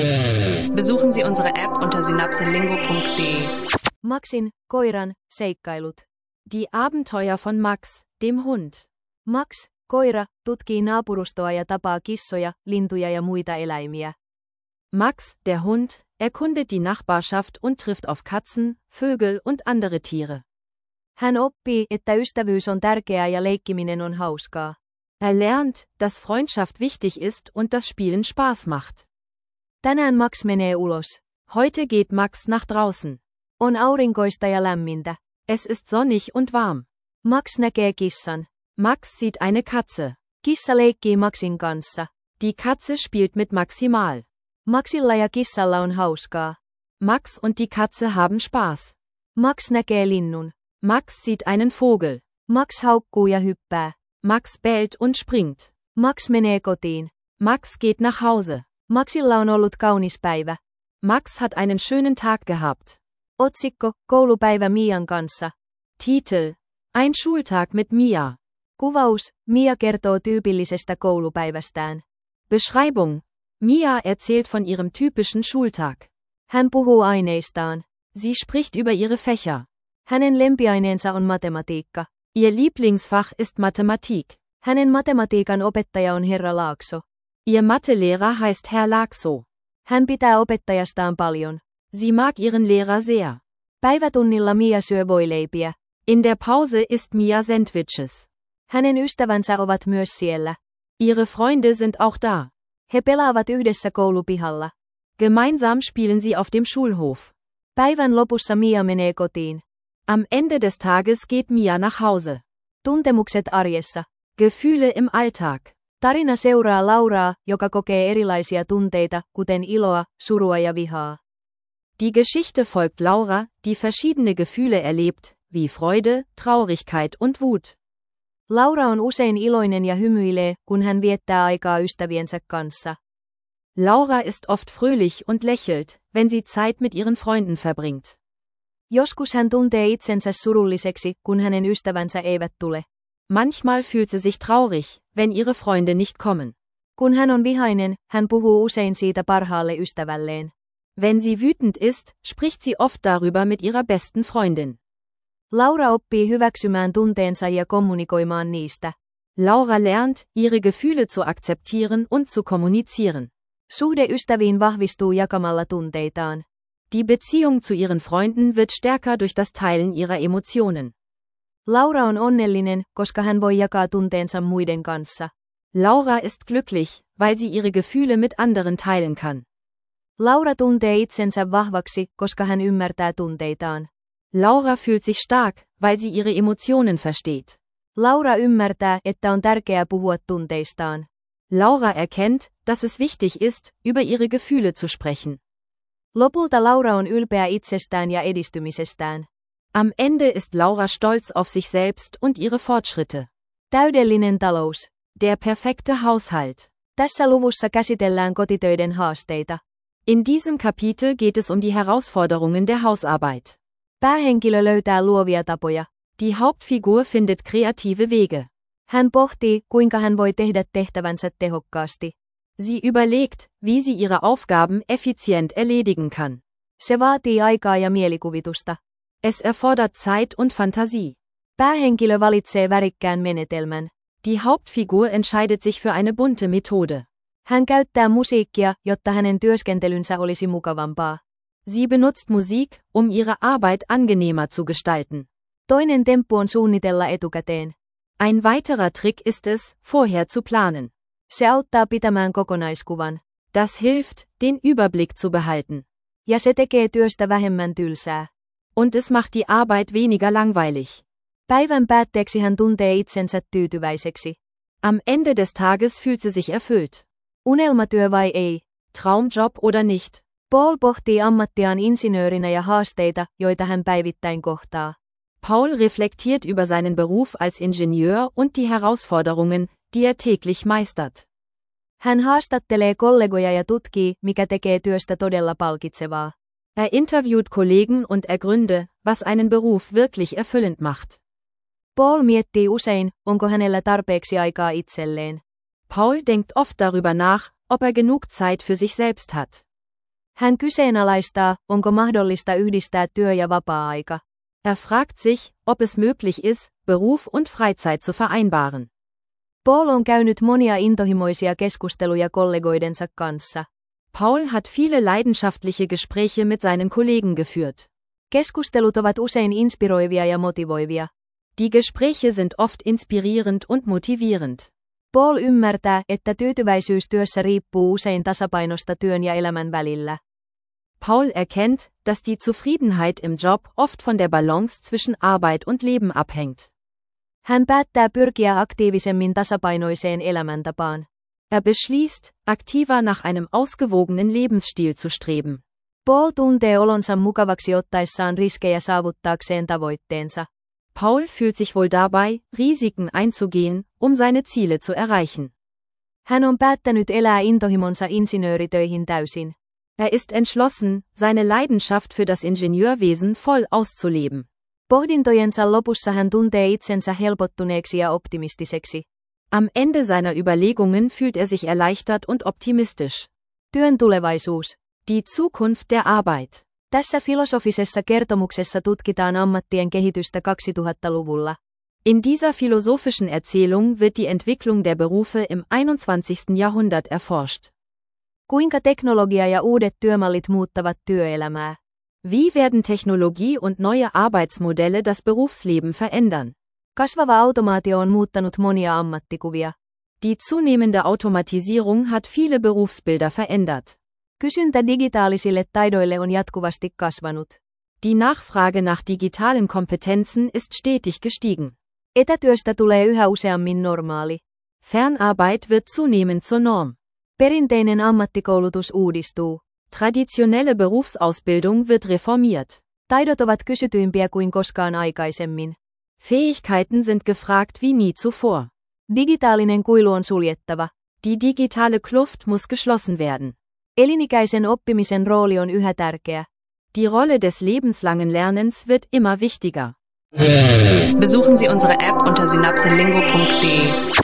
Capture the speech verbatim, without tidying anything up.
Besuchen Sie unsere App unter synapselingo punkt de. Maxin, koiran, seikkailut. Die Abenteuer von Max, dem Hund. Max, koira, tutkii naapurustoa ja tapaa kissoja, lintuja ja muita eläimiä. Max, der Hund, erkundet die Nachbarschaft und trifft auf Katzen, Vögel und andere Tiere. Hän oppii, että ystävyys on tärkeää ja leikkiminen on hauskaa. Er lernt, dass Freundschaft wichtig ist und das Spielen Spaß macht. Tänään Max menee ulos. Heute geht Max nach draußen. On aurinkoista ja lämmintä. Es ist sonnig und warm. Max näkee kissan. Max sieht eine Katze. Kissa leikkii Maxin kanssa. Die Katze spielt mit Maximal. Maxilla ja kissalla on hauskaa. Max und die Katze haben Spaß. Max näkee linnun. Max sieht einen Vogel. Max haukkuu ja hyppää. Max bellt und springt. Max menee kotiin. Max geht nach Hause. Maxilla on ollut kaunis päivä. Max hat einen schönen Tag gehabt. Otsikko, koulupäivä Mian kanssa. Titel, Ein Schultag mit Mia. Kuvaus, Mia kertoo tyypillisestä koulupäivästään. Beschreibung, Mia erzählt von ihrem typischen Schultag. Hän puhuu aineistaan. Sie spricht über ihre Fächer. Hänen lempiaineensa on matematiikka. Ihr Lieblingsfach ist Mathematik. Hänen matematiikan opettaja on Herra Laakso. Ihr Mathelehrer heißt Herr Laakso. Hän pitää opettajastaan paljon. Sie mag ihren Lehrer sehr. Päivätunnilla Mia syö voileipiä. In der Pause isst Mia Sandwiches. Hänen ystävänsä ovat myös siellä. Ihre Freunde sind auch da. He pelaavat yhdessä koulupihalla. Gemeinsam spielen sie auf dem Schulhof. Päivän lopussa Mia menee kotiin. Am Ende des Tages geht Mia nach Hause. Tuntemukset arjessa. Gefühle im Alltag. Tarina seuraa Lauraa, joka kokee erilaisia tunteita, kuten iloa, surua ja vihaa. Die Geschichte folgt Laura, die verschiedene Gefühle erlebt, wie Freude, Traurigkeit und Wut. Laura on usein iloinen ja hymyilee, kun hän viettää aikaa ystäviensä kanssa. Laura ist oft fröhlich und lächelt, wenn sie Zeit mit ihren Freunden verbringt. Joskus hän tuntee itsensä surulliseksi, kun hänen ystävänsä eivät tule. Manchmal fühlt sie sich traurig, wenn ihre Freunde nicht kommen. Kun hän on vihainen, hän puhuu usein siitä parhaalle ystävälleen. Wenn sie wütend ist, spricht sie oft darüber mit ihrer besten Freundin. Laura oppii hyväksymään tunteensa ja kommunikoimaan niistä. Laura lernt, ihre Gefühle zu akzeptieren und zu kommunizieren. Suhde ystäviin vahvistuu jakamalla tunteitaan. Die Beziehung zu ihren Freunden wird stärker durch das Teilen ihrer Emotionen. Laura on onnellinen, koska hän voi jakaa tunteensa muiden kanssa. Laura ist glücklich, weil sie ihre Gefühle mit anderen teilen kann. Laura tuntee itsensä vahvaksi, koska hän ymmärtää tunteitaan. Laura fühlt sich stark, weil sie ihre Emotionen versteht. Laura ymmärtää, että on tärkeää puhua tunteistaan. Laura erkennt, dass es wichtig ist, über ihre Gefühle zu sprechen. Lopulta Laura on ylpeä itsestään ja edistymisestään. Am Ende ist Laura stolz auf sich selbst und ihre Fortschritte. Täydellinen talous. Der perfekte Haushalt. Tässä luvussa käsitellään kotitöiden haasteita. In diesem Kapitel geht es um die Herausforderungen der Hausarbeit. Päähenkilö löytää luovia tapoja. Die Hauptfigur findet kreative Wege. Hän pohtii, kuinka hän voi tehdä tehtävänsä tehokkaasti. Sie überlegt, wie sie ihre Aufgaben effizient erledigen kann. Se vaatii aikaa ja mielikuvitusta. Es erfordert Zeit und Fantasie. Päähenkilö valitsee värikkään menetelmän. Die Hauptfigur entscheidet sich für eine bunte Methode. Hän käyttää musiikkia, jotta hänen työskentelynsä olisi mukavampaa. Sie benutzt Musik, um ihre Arbeit angenehmer zu gestalten. Toinen temppu on suunnitella etukäteen. Ein weiterer Trick ist es, vorher zu planen. Se auttaa pitämään kokonaiskuvan. Das hilft, den Überblick zu behalten. Ja se tekee työstä vähemmän tylsää. Und es macht die Arbeit weniger langweilig. Päivän päätteeksi hän tuntee itsensä tyytyväiseksi. Am Ende des Tages fühlt sie sich erfüllt. Unelmatyö vai ei? Traumjob oder nicht? Paul pohtii ammattiaan insinöörinä ja haasteita, joita hän päivittäin kohtaa. Paul reflektiert über seinen Beruf als Ingenieur und die Herausforderungen, die er täglich meistert. Hän haastattelee kollegoja ja tutkii, mikä tekee työstä todella palkitsevaa. Er interviewt Kollegen und ergründe, was einen Beruf wirklich erfüllend macht. Paul miettii usein, onko hänellä tarpeeksi aikaa itselleen. Paul denkt oft darüber nach, ob er genug Zeit für sich selbst hat. Hän kyseenalaistaa, onko mahdollista yhdistää työ- ja vapaa-aika. Er fragt sich, ob es möglich ist, Beruf und Freizeit zu vereinbaren. Paul on käynyt monia intohimoisia keskusteluja kollegoidensa kanssa. Paul hat viele leidenschaftliche Gespräche mit seinen Kollegen geführt. Keskustelut ovat usein inspiroivia ja motivoivia. Die Gespräche sind oft inspirierend und motivierend. Paul ymmärtää, että tyytyväisyys työssä riippuu usein tasapainosta työn ja elämän välillä. Paul erkennt, dass die Zufriedenheit im Job oft von der Balance zwischen Arbeit und Leben abhängt. Hän päättää pyrkiä aktiivisemmin tasapainoiseen elämäntapaan. Er beschließt, aktiver nach einem ausgewogenen Lebensstil zu streben. Paul tuntee olonsa mukavaksi ottaessaan riskejä saavuttaakseen tavoitteensa. Paul fühlt sich wohl dabei, Risiken einzugehen, um seine Ziele zu erreichen. Hän on päättänyt elää intohimonsa insinööritöihin täysin. Er ist entschlossen, seine Leidenschaft für das Ingenieurwesen voll auszuleben. Pohdintojensa lopussa hän tuntee itsensä helpottuneeksi ja optimistiseksi. Am Ende seiner Überlegungen fühlt er sich erleichtert und optimistisch. Työn tulevaisuus. Die Zukunft der Arbeit. Tässä filosofisessa kertomuksessa tutkitaan ammattien kehitystä kaksituhattaluvulla. In dieser philosophischen Erzählung wird die Entwicklung der Berufe im einundzwanzigsten Jahrhundert erforscht. Kuinka teknologia ja uudet työmallit muuttavat työelämää? Wie werden Technologie und neue Arbeitsmodelle das Berufsleben verändern? Kasvava automaatio on muuttanut monia ammattikuvia. Die zunehmende Automatisierung hat viele Berufsbilder verändert. Kysyntä digitaalisille taidoille on jatkuvasti kasvanut. Die Nachfrage nach digitalen Kompetenzen ist stetig gestiegen. Etätyöstä tulee yhä useammin normaali. Fernarbeit wird zunehmend zur Norm. Perinteinen ammattikoulutus uudistuu. Traditionelle Berufsausbildung wird reformiert. Taidot ovat kysytyimpiä kuin koskaan aikaisemmin. Fähigkeiten sind gefragt wie nie zuvor. Digitaalinen kuilu on suljettava. Die digitale Kluft muss geschlossen werden. Elinikäisen oppimisen rooli on yhä tärkeä. Die Rolle des lebenslangen Lernens wird immer wichtiger. Besuchen Sie unsere App unter synapselingo punkt de.